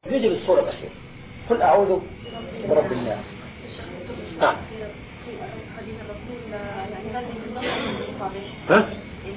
نيجي للصورة الأخيرة. قل أعوذ برب الناس. نعم. ها؟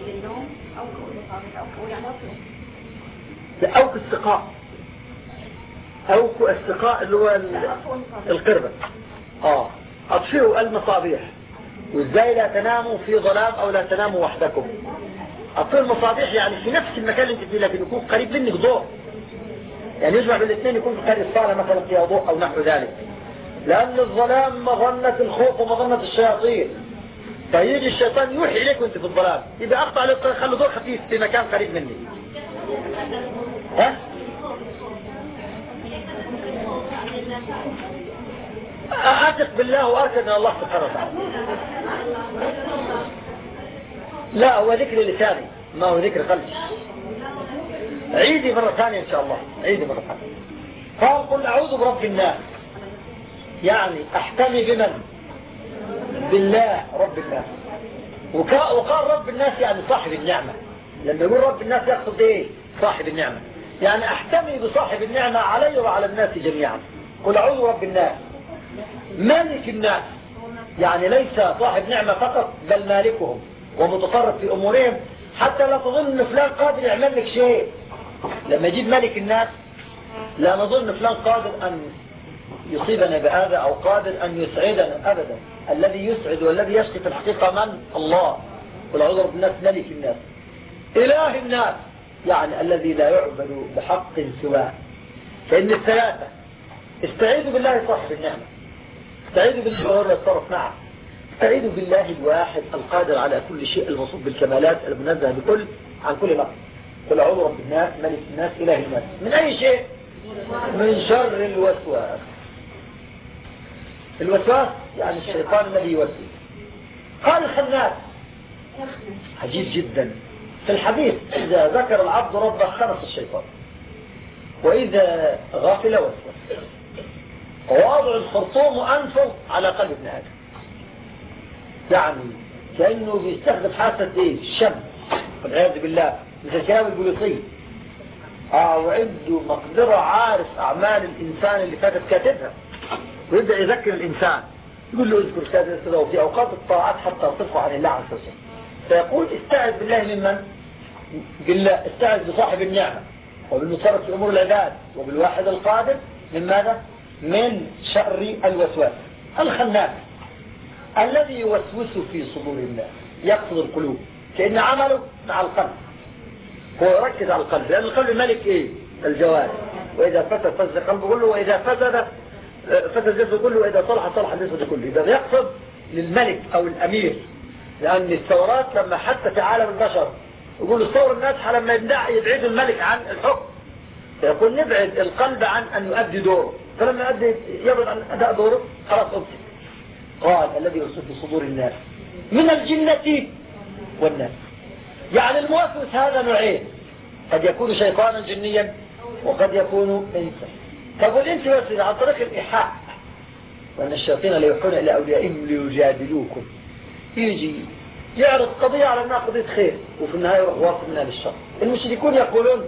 أو كاستقاء، أو كاستقاء اللي هو القربة. أطفئوا المصابيح. وإزاي لا تناموا في ظلام أو لا تناموا وحدكم. أطفئوا المصابيح يعني في نفس المكان اللي انت فيه، لكن يكون قريب منك ضوء. يعني يجمع بالاثنين، يكون في قرية الصالة مثلا فيها ضوء أو نحو ذلك. لأن الظلام مظنة الخوف ومظنة الشياطين، فيجي الشيطان يوحي إليك وانت في الظلام، يبقى أقطع عليك، خلي ضوء خفيف في مكان قريب مني. ها؟ أثق بالله وأركض من الله سبحانه وتعالى. لا، هو ذكر لساني ما هو ذكر قلبي. عيدي مرة ثانية إن شاء الله، عيدي مرة ثانية. فقل أعوذ برب الناس، يعني أحتمي بمن؟ بالله رب الناس. وقال رب الناس يعني صاحب النعمة. لما يقول رب الناس يقصد إيه؟ صاحب النعمة. يعني أحتمي بصاحب النعمة علي وعلى الناس جميعا. قل أعوذ برب الناس مالك الناس، يعني ليس صاحب نعمة فقط بل مالكهم ومتصرف في أمورهم، حتى لا تظن أن فلان قادر يعمل لك شيء. لما يجيب مالك الناس لا نظن فلان قادر أن يصيبنا بهذا أو قادر أن يسعدنا أبدا. الذي يسعد والذي يشقي في الحقيقة من؟ الله. قل أعوذ برب الناس مالك الناس إله الناس، يعني الذي لا يعبد بحق سواه. فإن الثلاثة: استعيذوا بالله صاحب النعمة، استعيذوا بالله هو يتصرف معه، استعيذوا بالله الواحد القادر على كل شيء الموصوف بالكمالات المنزه بكل عن كل لفظ. قل أعوذ برب الناس ملك الناس إله الناس من أي شيء؟ من شر الوسواس. الوسواس يعني الشيطان الذي يوسوس. قال الخناس، عجيب جدا في الحديث: إذا ذكر العبد ربه خنس الشيطان، وإذا غافل وسوس. ووضع الخرطوم وأنفه على قلب ابن آدم، يعني كأنه بيستخدم حاسة ايه؟ الشم والعياذ بالله، مثل الكلام البوليسي. وعنده مقدرة، عارف أعمال الإنسان اللي فاتت كاتبها، ويبدأ يذكر الإنسان، يقول له اذكر كذا كذا، وفي أوقات الطاعات حتى تصفى عن الله عز وجل. فيقول استعذ بالله ممن؟ بالله، استعذ بصاحب النعمة وبالمتصرف في أمور العباد وبالواحد القادر من ماذا؟ من شر الوسواس الخناس الذي يوسوس في صدور الناس، يقصد القلوب، كأن عمله مع القلب، هو يركز على القلب، لأن القلب ملك ايه؟ الجوارح. وإذا فسد فسد القلب كله، وإذا فسد فسد الجسد كله، وإذا صلح صلح الجسد كله. إذا يقصد للملك أو الأمير، لأن الثورات لما حتى في عالم البشر يقول الثورة الناجحة لما يبعد الملك عن الحكم، فيقول نبعد القلب عن أن يؤدي دوره، فلما يبعد عن أداء دوره خلاص أمسك. قال الذي يوسوس في صدور الناس من الجنة والناس. يعني الموسوس هذا نوعين: قد يكون شيطانا جنيا وقد يكون إنسا. طب والإنس يوسوس عن طريق الإيحاء، وأن الشياطين لا يوحون إلى أوليائهم ليجادلوكم. يجي يعرض قضية على أنها قضية خير، وفي النهاية يروح واصل منها للشر. المشركون يقولون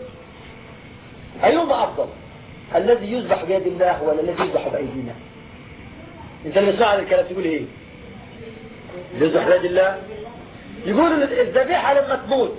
أيهما أفضل، الذي يذبح بيد الله ولا الذي يذبح بأيدينا؟ انت اللي تسمع الكلام تقول ايه؟ يذبح بيد الله. يقولوا الذبيحة لما تموت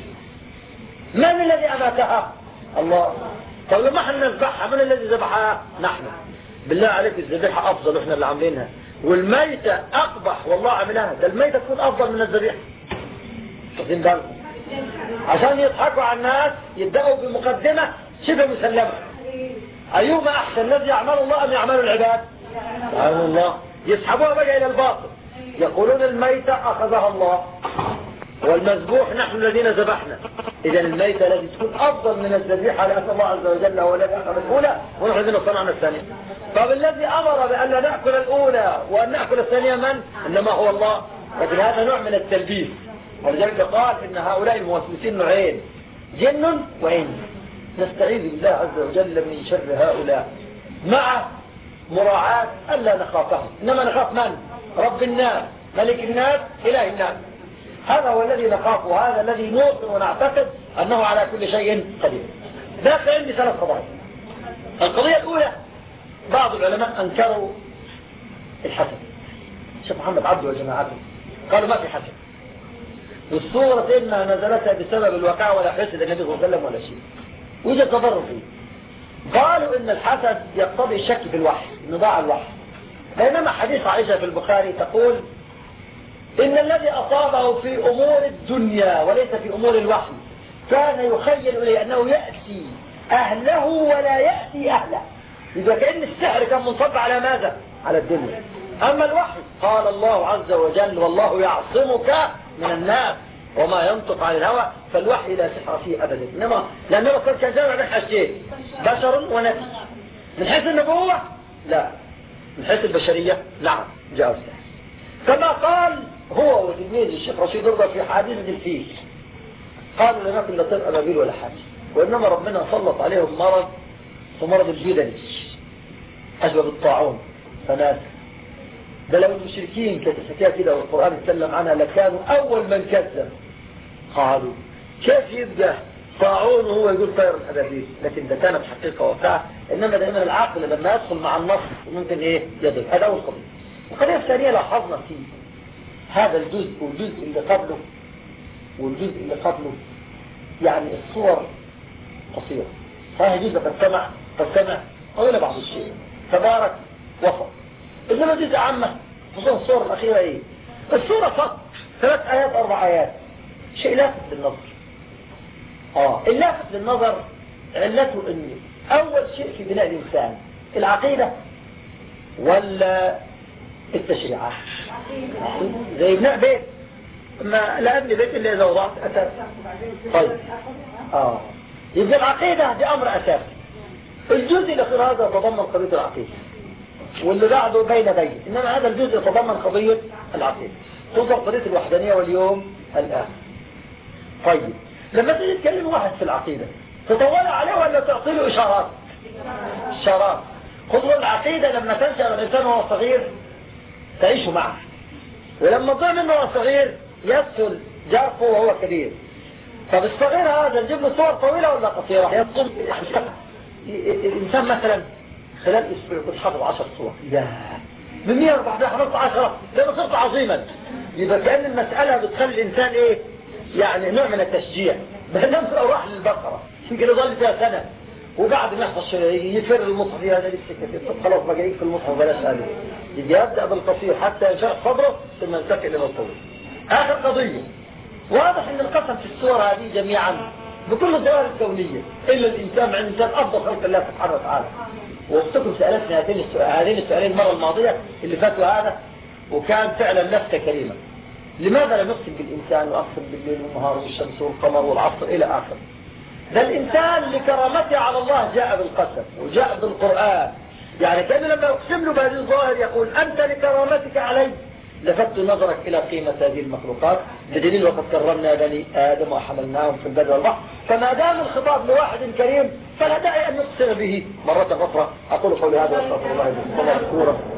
من الذي أماتها؟ الله. طب لما احنا نذبحها من الذي ذبحها؟ نحن. بالله عليك الذبيحة أفضل واحنا اللي عاملينها، والميتة أقبح والله عملها. ده الميتة تكون أفضل من الذبيحة. واخدين بالكم؟ عشان يضحكوا على الناس يبدأوا بمقدمة شبه مسلمة: أيهما أحسن، الذي يعمل الله أم يعمل العباد؟ يعمل الله. يسحبوها بقى إلى الباطل، يقولون الميتة أخذها الله والمذبوح نحن الذين ذبحنا. إذا الميتة التي تكون أفضل من الذبيحة لأن الله عز وجل هو الذي أخذ الأولى ونحن الذين صنعنا الثانية. طب الذي أمر بأن لا نأكل الأولى وأن نأكل الثانية من؟ إنما هو الله. لكن هذا نوع من التلبيس، ولذلك قال إن هؤلاء الموسوسين نوعين: جن وإنس. نستعيذ بالله عز وجل من شر هؤلاء، مع مراعاة ألا نخافهم، إنما نخاف من؟ رب الناس ملك الناس إله الناس. هذا هو الذي نخافه، هذا الذي نوقن ونعتقد أنه على كل شيء قدير. باقي عندي 3 قضايا. القضية الأولى بعض العلماء أنكروا الحسد. الشيخ محمد عبده وجماعته قالوا ما في حسد، والصورة إنها نزلتها بسبب الواقع ولا حسد النبي صلى الله عليه وسلم ولا شيء، ويوجد تضرر فيه. قالوا إن الحسد يقتضي الشك في الوحي، نضاع الوحي، بينما حديث عائشة في البخاري تقول إن الذي أصابه في أمور الدنيا وليس في أمور الوحي كان يخيل إليه أنه يأتي أهله ولا يأتي أهله. إذا كأن السحر كان منصب على ماذا؟ على الدنيا. أما الوحي قال الله عز وجل والله يعصمك من الناس وما ينطق عن الهوى، فالوحي لا سحر فيه أبدا. إنما لأنه كان جامع بين حاجتين، بشر ونبي. من حيث النبوة لا، من حيث البشرية نعم جاء السحر، كما قال هو وتلميذ الشيخ رشيد رضا في حادثة الفيل. قالوا لم يكن لا طير أبابيل ولا حاجة، وإنما ربنا سلط عليهم مرض ومرض الجدل أشبه بالطاعون فمات. ده لو المشركين كانت الحكاية كده والقرآن اتكلم عنها لكانوا أول من كذب. قالوا كيف يبقى طاعون وهو يقول طير الأبابيل؟ لكن ده كانت حقيقة وفاة. إنما دائما العقل لما يدخل مع النص ممكن إيه يضل. هذا أول قضية. القضية الثانية لاحظنا في هذا الجزء والجزء اللي قبله والجزء اللي قبله يعني الصور قصيرة. صحيح جزء قد سمع قول بعض الشيء تبارك وفق، إنما جزء عامة خصوصا الصور الأخيرة إيه؟ الصورة فقط 3 آيات 4 آيات، شيء لافت للنظر. اللافت للنظر علته إنه أول شيء في بناء الإنسان العقيدة ولا التشريعات؟ زي بناء بيت، ما لا أبني بيت إلا إذا وضعت أساس. طيب يبقى العقيدة دي أمر أساسي. الجزء الأخير هذا يتضمن قضية العقيدة، واللي بعده بين، إنما هذا الجزء يتضمن قضية العقيدة، توصل قضية الوحدانية واليوم الآخر. طيب لما تيجي تكلم واحد في العقيدة تطول عليه ولا تعطي له إشارات؟ خذوا العقيدة لما تنشأ الإنسان وهو صغير تعيش معه، ولما تضيع منه وهو صغير يسهل جرفه وهو كبير. طب الصغير هذا نجيب له صور طويلة ولا قصيرة؟ يطول الإنسان مثلا خلال أسبوع كنت حافظ 10 صور، من 114 حفظت 10 لما صرت عظيما. يبقى كأن المسألة بتخلي الإنسان إيه يعني نوع من التشجيع. بينما لو راح للبقرة يمكن يظل فيها سنة وبعد ما يحصل يفر المصحف هذا لسه كثير، خلاص ما جايين في المصحف بلاش هذا، يجي يبدأ بالقصير حتى ينشرح صدره ثم ينتقل إلى الطويل. آخر قضية، واضح أن القسم في الصور هذه جميعا بكل الظواهر الكونية إلا الإنسان مع الإنسان أفضل خلق الله سبحانه وتعالى. واختكم سألتنا هذين السؤالين المرة الماضية اللي فاتوا هذا، وكان فعلا لفتة كريمة. لماذا لم نقسم بالإنسان وأقسم بالليل والنهار والشمس والقمر والعصر إلى آخر؟ ده الإنسان لكرامته على الله جاء بالقسم وجاء بالقرآن. يعني كان لما يقسم له بهذه الظاهر يقول أنت لكرامتك علي لفت نظرك إلى قيمة هذه المخلوقات، بدليل وقد كرمنا بني آدم وحملناهم في البر والبحر. فما دام الخطاب لواحد كريم فلا داعي أن نقسم به مرة أخرى. أقول قولي هذا وأستغفر الله لكم.